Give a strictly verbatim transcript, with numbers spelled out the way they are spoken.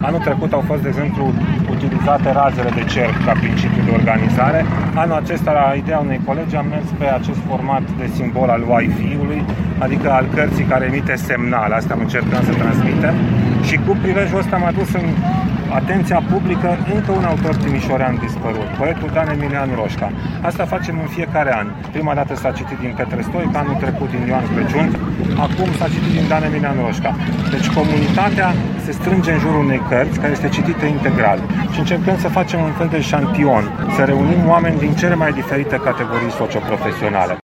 Anul trecut au fost, de exemplu, utilizate razele de cerc ca principiu de organizare. Anul acesta, la ideea unei colegi, am mers pe acest format de simbol al Wi-Fi-ului, adică al cărții care emite semnal. Asta am încercat să transmitem. Și cu prilejul ăsta am adus în atenția publică încă un autor timișorean dispărut, poetul Dan Emilian Roșca. Asta facem în fiecare an. Prima dată s-a citit din Petre Stoic, anul trecut din Ioan Crăciun, acum s-a citit din Dan Emilian Roșca. Deci comunitatea se strânge în jurul unei cărți care este citită integral și încercăm să facem un fel de șantion, să reunim oameni din cele mai diferite categorii socioprofesionale.